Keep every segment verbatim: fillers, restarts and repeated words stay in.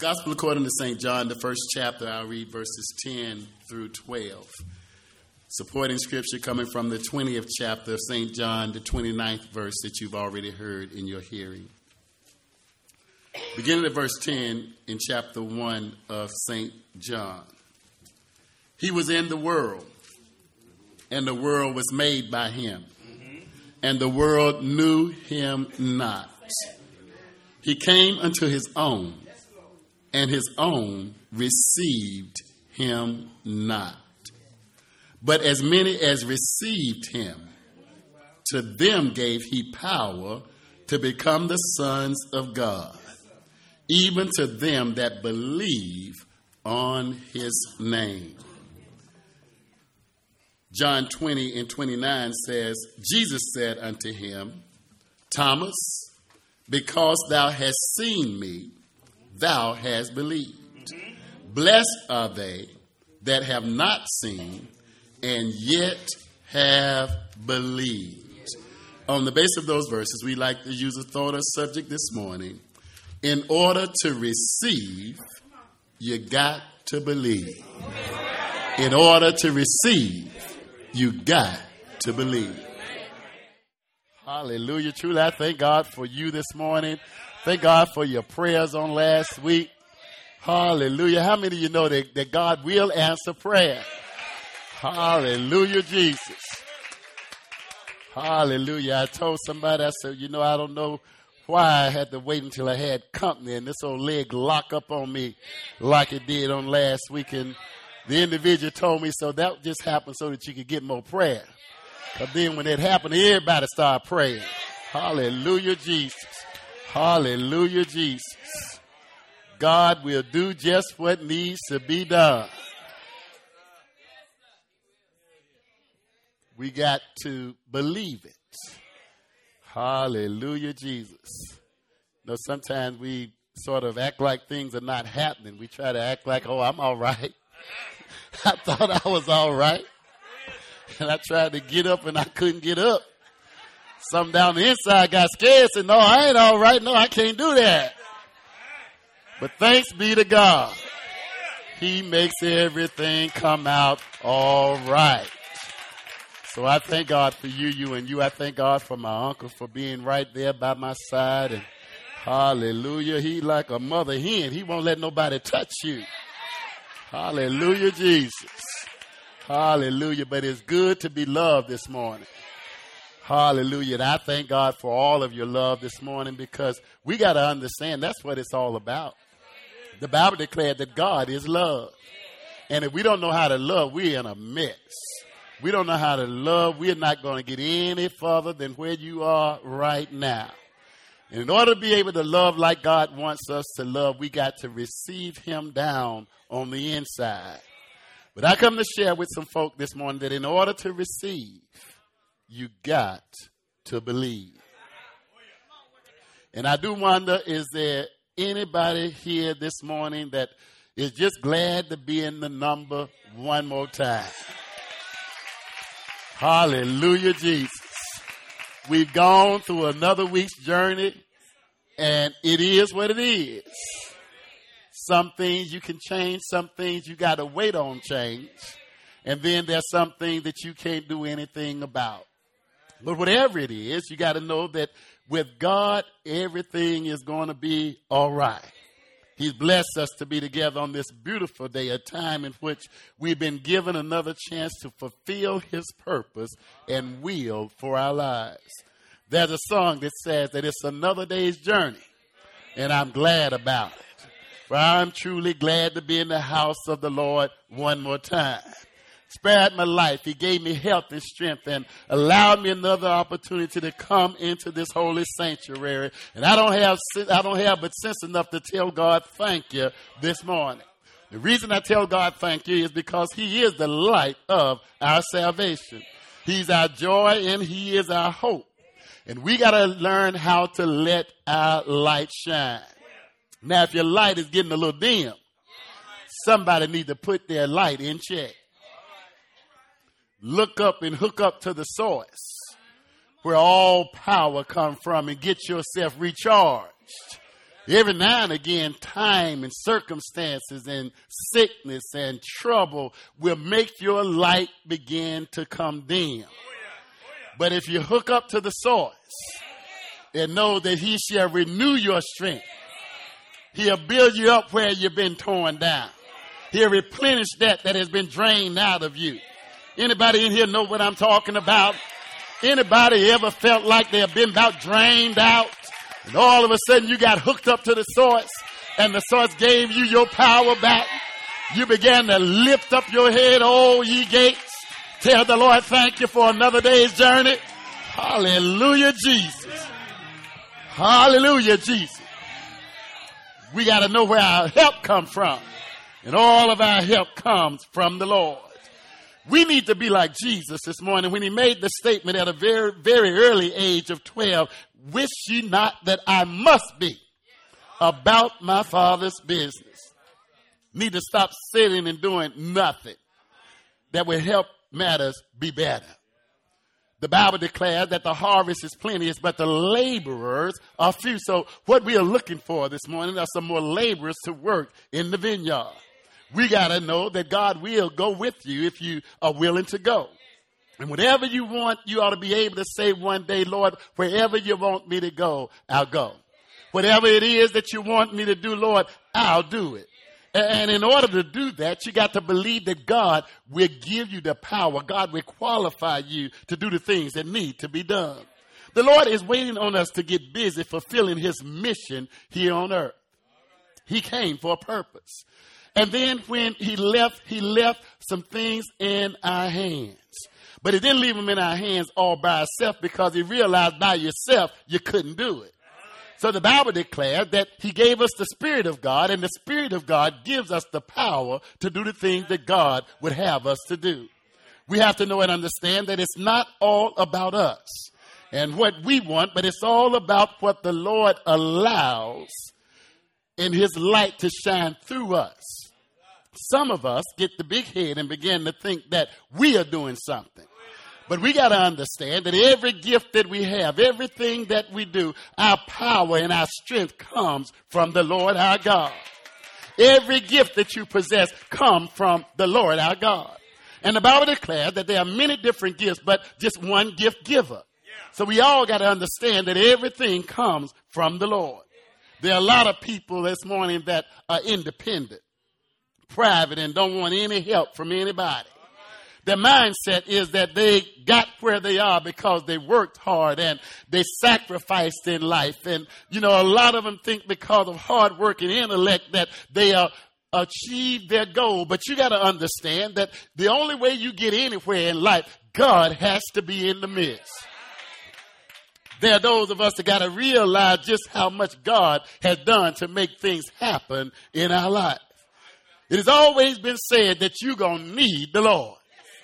Gospel according to Saint John, the first chapter, I'll read verses ten through twelve. Supporting scripture coming from the twentieth chapter of Saint John, the twenty-ninth verse that you've already heard in your hearing. Beginning at verse ten in chapter one of Saint John. He was in the world, and the world was made by him, and the world knew him not. He came unto his own, and his own received him not. But as many as received him, to them gave he power to become the sons of God, even to them that believe on his name. John twenty and twenty-nine says, Jesus said unto him, Thomas, because thou hast seen me, thou hast believed. Blessed are they that have not seen and yet have believed. On the basis of those verses, we like to use a thought or subject this morning. In order to receive, you got to believe. In order to receive, you got to believe. Hallelujah. Truly, I thank God for you this morning. Thank God for your prayers on last week. Hallelujah. How many of you know that, that God will answer prayer? Hallelujah, Jesus. Hallelujah. I told somebody, I said, you know, I don't know why I had to wait until I had company and this old leg lock up on me like it did on last week. And the individual told me, so that just happened so that you could get more prayer. But then when it happened, everybody started praying. Hallelujah, Jesus. Hallelujah, Jesus. God will do just what needs to be done. We got to believe it. Hallelujah, Jesus. You know, sometimes we sort of act like things are not happening. We try to act like, oh, I'm all right. I thought I was all right. And I tried to get up and I couldn't get up. Something down the inside got scared and said, no, I ain't all right. No, I can't do that. But thanks be to God. He makes everything come out all right. So I thank God for you, you and you. I thank God for my uncle for being right there by my side. And hallelujah. He like a mother hen. He won't let nobody touch you. Hallelujah, Jesus. Hallelujah. But it's good to be loved this morning. Hallelujah. And I thank God for all of your love this morning because we got to understand that's what it's all about. The Bible declared that God is love. And if we don't know how to love, we're in a mess. We don't know how to love. We're not going to get any further than where you are right now. And in order to be able to love like God wants us to love, we got to receive him down on the inside. But I come to share with some folk this morning that in order to receive, you got to believe. And I do wonder, is there anybody here this morning that is just glad to be in the number one more time? Hallelujah, Jesus. We've gone through another week's journey, and it is what it is. Some things you can change, some things you got to wait on change, and then there's some things that you can't do anything about. But whatever it is, you got to know that with God, everything is going to be all right. He's blessed us to be together on this beautiful day, a time in which we've been given another chance to fulfill his purpose and will for our lives. There's a song that says that it's another day's journey, and I'm glad about it. For I'm truly glad to be in the house of the Lord one more time. Spared my life. He gave me health and strength and allowed me another opportunity to come into this holy sanctuary. And I don't have, I don't have but sense enough to tell God thank you this morning. The reason I tell God thank you is because he is the light of our salvation. He's our joy and he is our hope. And we got to learn how to let our light shine. Now, if your light is getting a little dim, somebody needs to put their light in check. Look up and hook up to the source where all power comes from and get yourself recharged. Every now and again, time and circumstances and sickness and trouble will make your light begin to come dim. But if you hook up to the source and know that he shall renew your strength, he'll build you up where you've been torn down. He'll replenish that that has been drained out of you. Anybody in here know what I'm talking about? Anybody ever felt like they have been about drained out? And all of a sudden you got hooked up to the source and the source gave you your power back. You began to lift up your head, oh ye gates. Tell the Lord, thank you for another day's journey. Hallelujah, Jesus. Hallelujah, Jesus. We got to know where our help comes from. And all of our help comes from the Lord. We need to be like Jesus this morning when he made the statement at a very, very early age of twelve. Wish ye not that I must be about my Father's business. Need to stop sitting and doing nothing that will help matters be better. The Bible declares that the harvest is plenteous, but the laborers are few. So what we are looking for this morning are some more laborers to work in the vineyard. We got to know that God will go with you if you are willing to go. And whatever you want, you ought to be able to say one day, Lord, wherever you want me to go, I'll go. Whatever it is that you want me to do, Lord, I'll do it. And in order to do that, you got to believe that God will give you the power. God will qualify you to do the things that need to be done. The Lord is waiting on us to get busy fulfilling his mission here on earth. He came for a purpose. And then when he left, he left some things in our hands. But he didn't leave them in our hands all by himself because he realized by yourself you couldn't do it. So the Bible declared that he gave us the Spirit of God, and the Spirit of God gives us the power to do the things that God would have us to do. We have to know and understand that it's not all about us and what we want, but it's all about what the Lord allows in his light to shine through us. Some of us get the big head and begin to think that we are doing something. But we got to understand that every gift that we have, everything that we do, our power and our strength comes from the Lord our God. Every gift that you possess comes from the Lord our God. And the Bible declares that there are many different gifts, but just one gift giver. So we all got to understand that everything comes from the Lord. There are a lot of people this morning that are independent, private, and don't want any help from anybody. Their mindset is that they got where they are because they worked hard and they sacrificed in life. And, you know, a lot of them think because of hard work and intellect that they are achieved their goal. But you got to understand that the only way you get anywhere in life, God has to be in the midst. There are those of us that got to realize just how much God has done to make things happen in our life. It has always been said that you're going to need the Lord.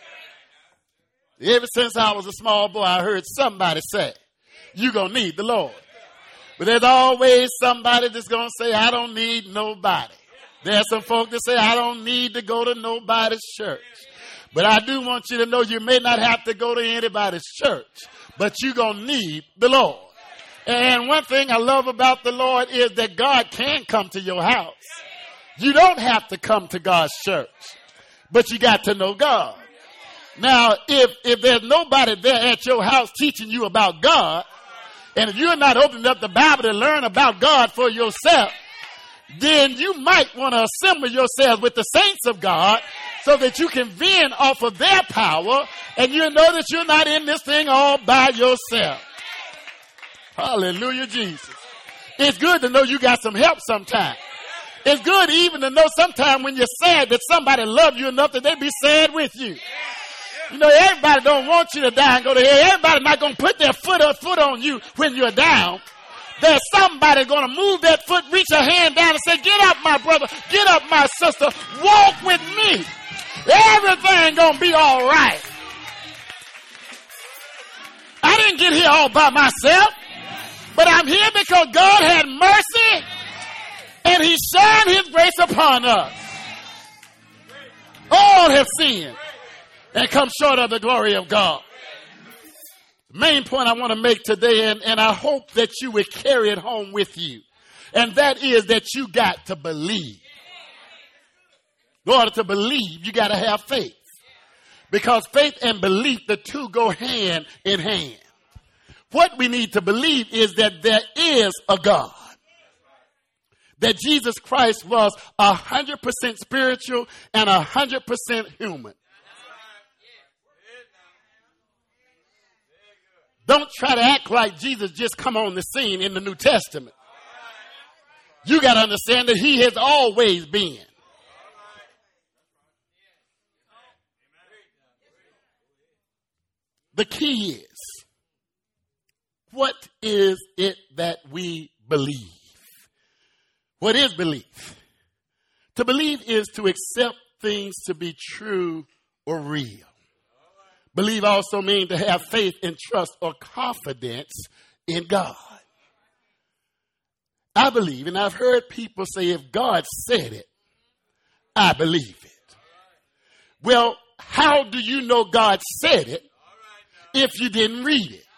Ever since I was a small boy, I heard somebody say, you're going to need the Lord. But there's always somebody that's going to say, I don't need nobody. There's some folk that say, I don't need to go to nobody's church. But I do want you to know you may not have to go to anybody's church, but you're going to need the Lord. And one thing I love about the Lord is that God can come to your house. You don't have to come to God's church, but you got to know God. Now, if, if there's nobody there at your house teaching you about God, and if you're not opening up the Bible to learn about God for yourself, then you might want to assemble yourselves with the saints of God so that you can vent off of their power and you know that you're not in this thing all by yourself. Hallelujah, Jesus. It's good to know you got some help sometimes. It's good even to know sometimes when you're sad that somebody loves you enough that they be sad with you. You know, everybody don't want you to die and go to hell. Everybody not going to put their foot up, foot on you when you're down. There's somebody going to move that foot, reach a hand down and say, get up, my brother. Get up, my sister. Walk with me. Everything going to be all right. I didn't get here all by myself, but I'm here because God had mercy and he shined his grace upon us. All have sinned and come short of the glory of God. The main point I want to make today, and, and I hope that you will carry it home with you, And that is that you got to believe. In order to believe, you got to have faith. Because faith and belief, the two go hand in hand. What we need to believe is that there is a God. That Jesus Christ was one hundred percent spiritual and one hundred percent human. Don't try to act like Jesus just come on the scene in the New Testament. You got to understand that he has always been. The key is, what is it that we believe? What is belief? To believe is to accept things to be true or real. Believe also means to have faith and trust or confidence in God. I believe, and I've heard people say, if God said it, I believe it. Well, how do you know God said it if you didn't read it?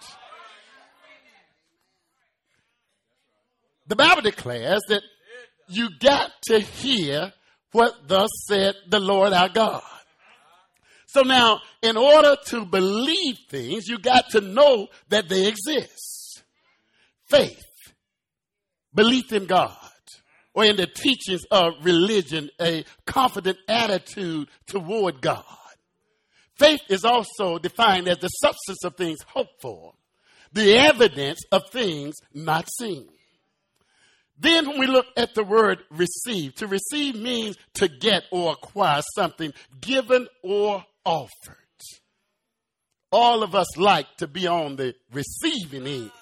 The Bible declares that you got to hear what thus said the Lord our God. So now, in order to believe things, you got to know that they exist. Faith, belief in God, or in the teachings of religion, a confident attitude toward God. Faith is also defined as the substance of things hoped for, the evidence of things not seen. Then when we look at the word receive, to receive means to get or acquire something given or offered. All of us like to be on the receiving end.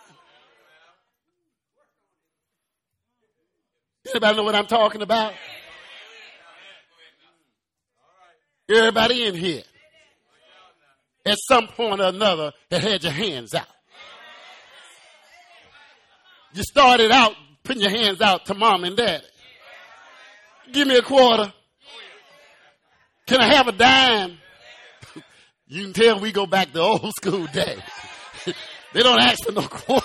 Anybody know what I'm talking about? Everybody in here, at some point or another, have had your hands out. You started out putting your hands out to mom and daddy. Give me a quarter. Can I have a dime? You can tell we go back to old school days. They don't ask for no quarter.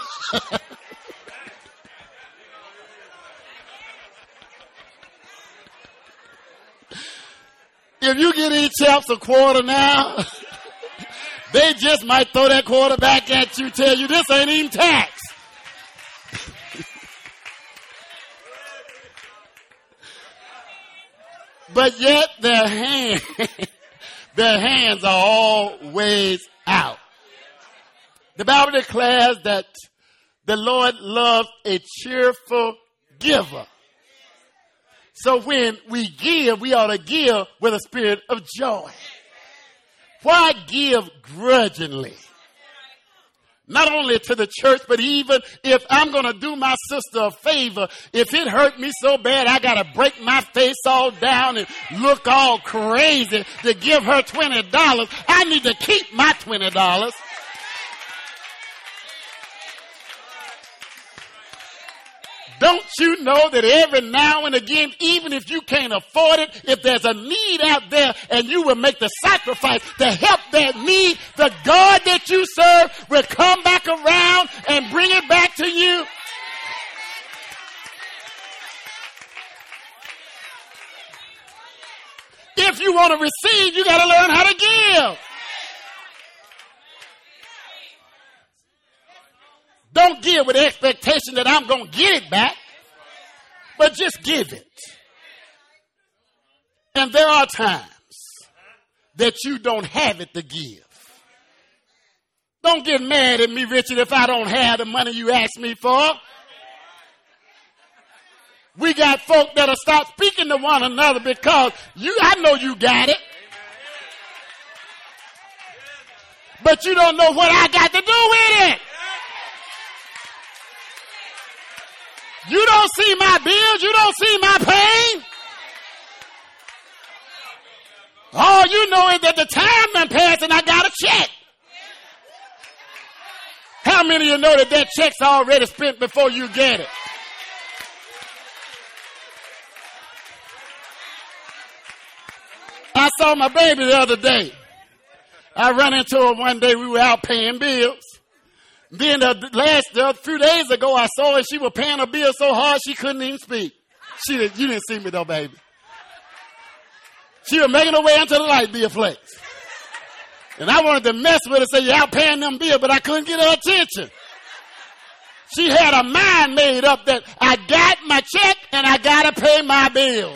If you get these chaps a quarter now, they just might throw that quarter back at you, tell you this ain't even tax. But yet their hands, their hands are always out. The Bible declares that the Lord loves a cheerful giver. So when we give, we ought to give with a spirit of joy. Why give grudgingly? Not only to the church, but even if I'm going to do my sister a favor, if it hurt me so bad, I got to break my face all down and look all crazy to give her twenty dollars. I need to keep my twenty dollars. Don't you know that every now and again, even if you can't afford it, if there's a need out there and you will make the sacrifice to help that need, the God that you serve will come back around and bring it back to you? If you want to receive, you got to learn how to give. Don't give with the expectation that I'm going to get it back, but just give it. And there are times that you don't have it to give. Don't get mad at me, Richard, if I don't have the money you asked me for. We got folk that'll stop speaking to one another because you, I know you got it. But you don't know what I got to do with it. You don't see my bills. You don't see my pain. All you know is that the time done passed and I got a check. How many of you know that that check's already spent before you get it? I saw my baby the other day. I ran into her one day. We were out paying bills. Then the last the few days ago, I saw her. She was paying her bill so hard she couldn't even speak. She didn't, you didn't see me though, baby. She was making her way into the light bill place. And I wanted to mess with her and say, yeah, I'm paying them bills, but I couldn't get her attention. She had a mind made up that I got my check and I got to pay my bills.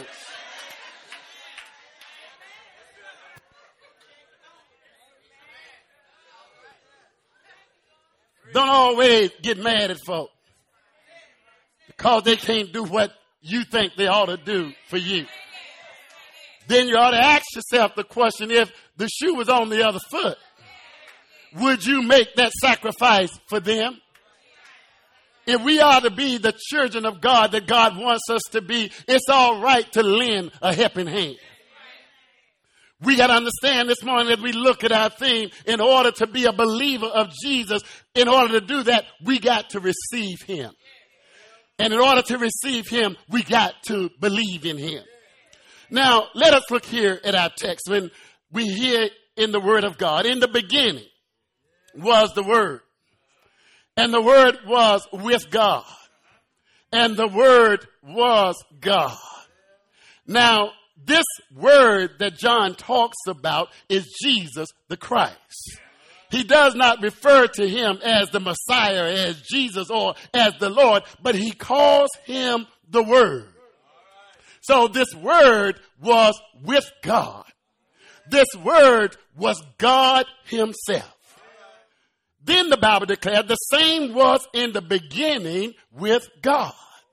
Don't always get mad at folk because they can't do what you think they ought to do for you. Then you ought to ask yourself the question, if the shoe was on the other foot, would you make that sacrifice for them? If we are to be the children of God that God wants us to be, it's all right to lend a helping hand. We got to understand this morning as we look at our theme, in order to be a believer of Jesus, in order to do that, we got to receive him. And in order to receive him, we got to believe in him. Now, let us look here at our text. When we hear in the word of God, in the beginning was the word. And the word was with God. And the word was God. Now, this word that John talks about is Jesus the Christ. He does not refer to him as the Messiah, as Jesus, or as the Lord, but he calls him the Word. So this word was with God. This word was God himself. Then the Bible declared the same was in the beginning with God.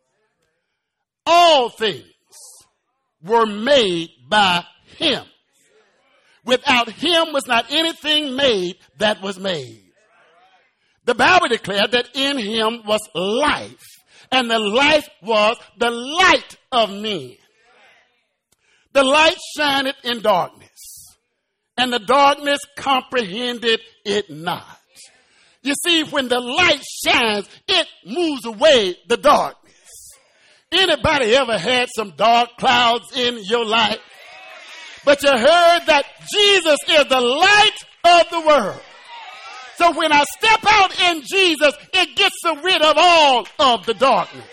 All things were made by him. Without him was not anything made that was made. The Bible declared that in him was life, and the life was the light of men. The light shineth in darkness, and the darkness comprehended it not. You see, when the light shines, it moves away the darkness. Anybody ever had some dark clouds in your life? But you heard that Jesus is the light of the world. So when I step out in Jesus, it gets rid of all of the darkness.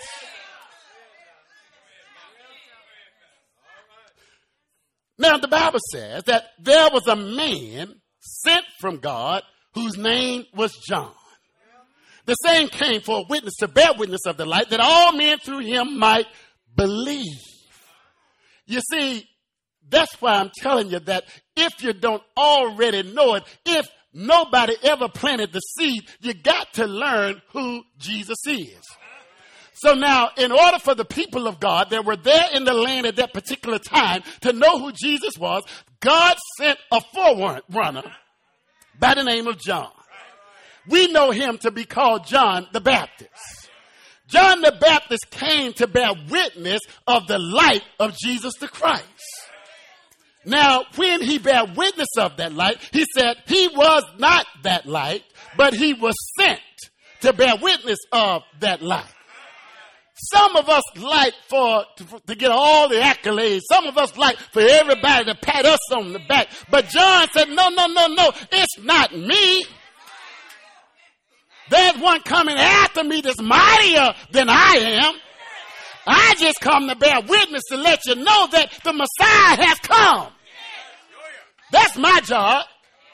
Now the Bible says that there was a man sent from God whose name was John. The same came for a witness, to bear witness of the light, that all men through him might believe. You see, that's why I'm telling you that if you don't already know it, if nobody ever planted the seed, you got to learn who Jesus is. So now, in order for the people of God that were there in the land at that particular time to know who Jesus was, God sent a forerunner by the name of John. We know him to be called John the Baptist. John the Baptist came to bear witness of the light of Jesus the Christ. Now, when he bare witness of that light, he said he was not that light, but he was sent to bear witness of that light. Some of us like for to, to get all the accolades. Some of us like for everybody to pat us on the back. But John said, no, no, no, no, it's not me. There's one coming after me that's mightier than I am. I just come to bear witness to let you know that the Messiah has come. That's my job.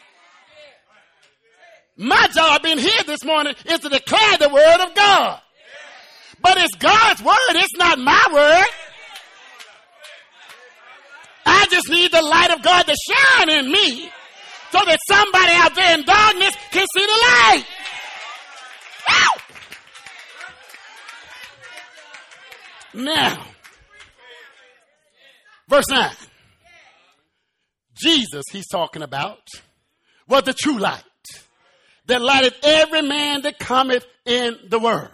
My job in here this morning is to declare the word of God. But it's God's word. It's not my word. I just need the light of God to shine in me so that somebody out there in darkness can see the light. Ow! Now, verse nine. Jesus, he's talking about, was the true light that lighteth every man that cometh in the world.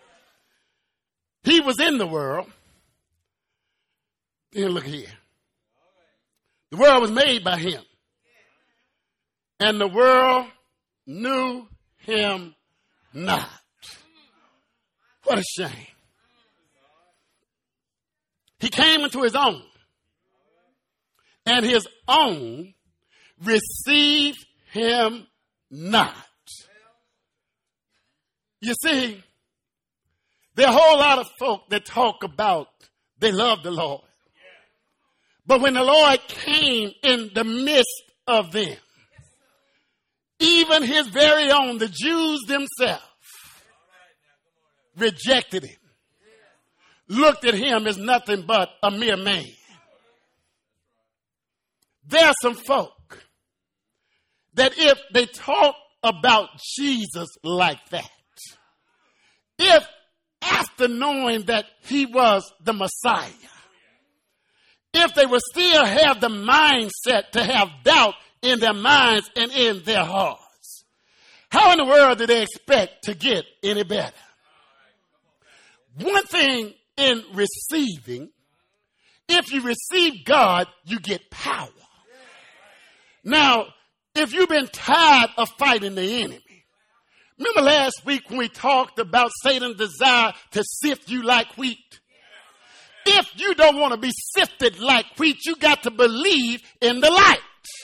He was in the world. Then look here. The world was made by him. And the world knew him not. What a shame. He came into his own. And his own received him not. You see, there are a whole lot of folk that talk about they love the Lord. But when the Lord came in the midst of them, even his very own, the Jews themselves, rejected him, looked at him as nothing but a mere man. There are some folk that if they talk about Jesus like that, if after knowing that he was the Messiah, if they would still have the mindset to have doubt in their minds and in their hearts, how in the world do they expect to get any better? One thing in receiving, if you receive God, you get power. Now, if you've been tired of fighting the enemy, remember last week when we talked about Satan's desire to sift you like wheat? If you don't want to be sifted like wheat, you got to believe in the light.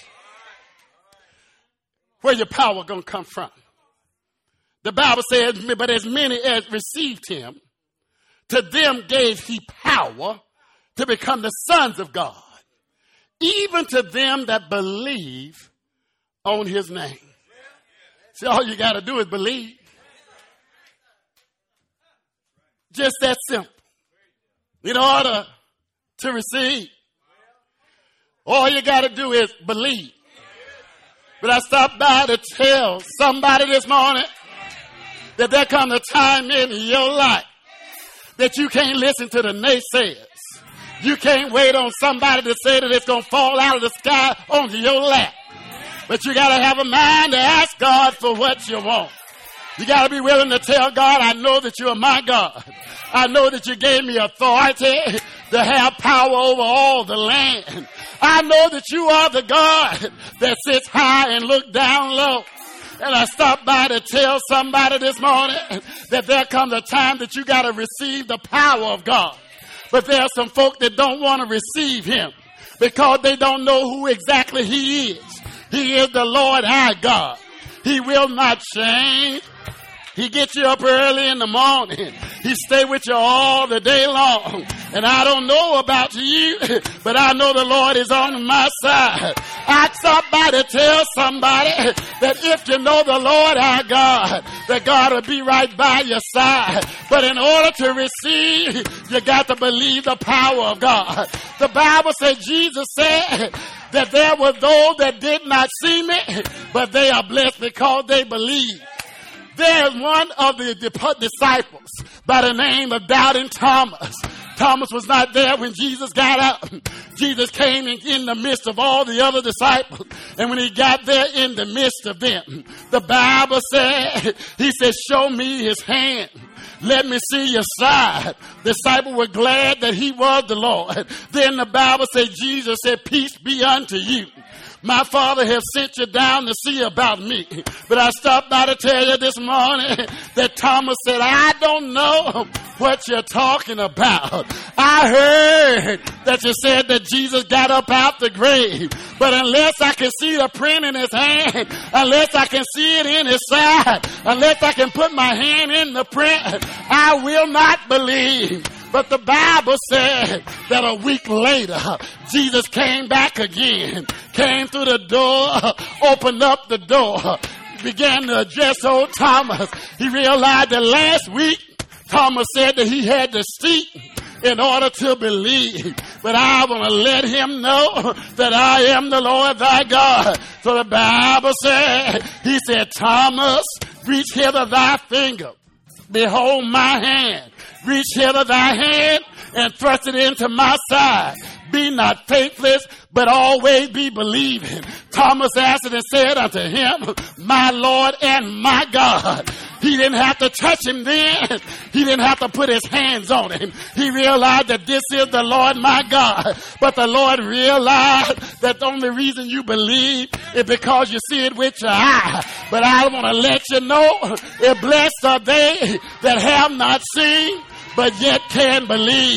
Where your power going to come from? The Bible says, but as many as received him, to them gave he power to become the sons of God, even to them that believe on his name. See, all you got to do is believe. Just that simple. In order to receive, all you got to do is believe. But I stopped by to tell somebody this morning that there comes a time in your life that you can't listen to the naysayers. You can't wait on somebody to say that it's going to fall out of the sky onto your lap. But you got to have a mind to ask God for what you want. You got to be willing to tell God, I know that you are my God. I know that you gave me authority to have power over all the land. I know that you are the God that sits high and look down low. And I stopped by to tell somebody this morning that there comes a time that you got to receive the power of God. But there are some folk that don't want to receive him because they don't know who exactly he is. He is the Lord our God. He will not change. He gets you up early in the morning. He stay with you all the day long. And I don't know about you, but I know the Lord is on my side. I stopped by to tell somebody that if you know the Lord our God, that God will be right by your side. But in order to receive, you got to believe the power of God. The Bible said, Jesus said that there were those that did not see me, but they are blessed because they believe. There's one of the disciples by the name of Doubting Thomas. Thomas was not there when Jesus got up. Jesus came in, in the midst of all the other disciples. And when he got there in the midst of them, the Bible said, he said, show me his hand. Let me see your side. The disciples were glad that he was the Lord. Then the Bible said, Jesus said, peace be unto you. My Father has sent you down to see about me. But I stopped by to tell you this morning that Thomas said, I don't know what you're talking about. I heard that you said that Jesus got up out the grave. But unless I can see the print in his hand, unless I can see it in his side, unless I can put my hand in the print, I will not believe. But the Bible said that a week later, Jesus came back again, came through the door, opened up the door, began to address old Thomas. He realized that last week, Thomas said that he had to see in order to believe. But I want to let him know that I am the Lord thy God. So the Bible said, he said, Thomas, reach hither thy finger. Behold my hand. Reach hither thy hand and thrust it into my side. Be not faithless, but always be believing. Thomas answered and said unto him, my Lord and my God. He didn't have to touch him then. He didn't have to put his hands on him. He realized that this is the Lord my God. But the Lord realized that the only reason you believe is because you see it with your eye. But I want to let you know, blessed are they that have not seen, but yet can believe.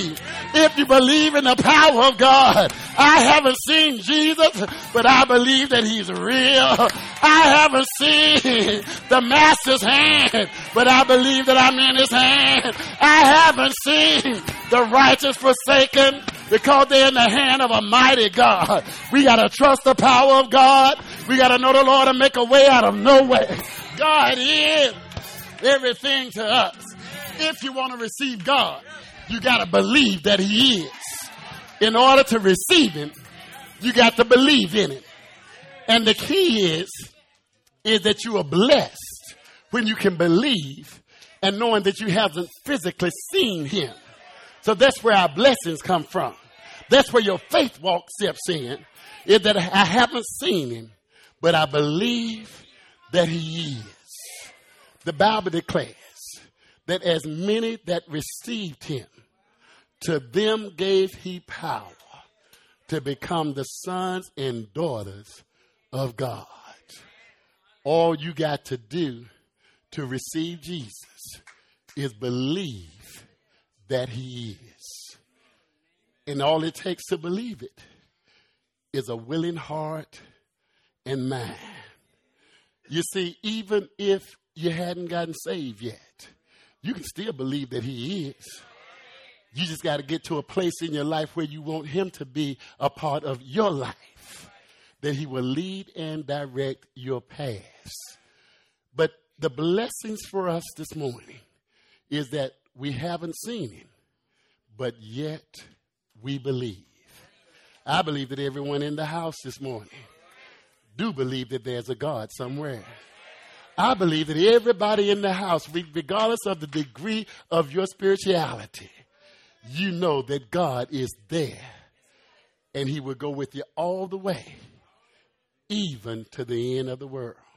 If you believe in the power of God, I haven't seen Jesus, but I believe that he's real. I haven't seen the master's hand, but I believe that I'm in his hand. I haven't seen the righteous forsaken, because they're in the hand of a mighty God. We got to trust the power of God. We got to know the Lord and make a way out of no way. God is everything to us. If you want to receive God, you got to believe that he is. In order to receive him, you got to believe in him. And the key is, is that you are blessed when you can believe and knowing that you haven't physically seen him. So that's where our blessings come from. That's where your faith walk steps in, is that I haven't seen him, but I believe that he is. The Bible declares that as many that received him, to them gave he power to become the sons and daughters of God. All you got to do to receive Jesus is believe that he is. And all it takes to believe it is a willing heart and mind. You see, even if you hadn't gotten saved yet, you can still believe that he is. You just got to get to a place in your life where you want him to be a part of your life, that he will lead and direct your paths. But the blessings for us this morning is that we haven't seen him, but yet we believe. I believe that everyone in the house this morning do believe that there's a God somewhere. I believe that everybody in the house, regardless of the degree of your spirituality, you know that God is there and he will go with you all the way, even to the end of the world.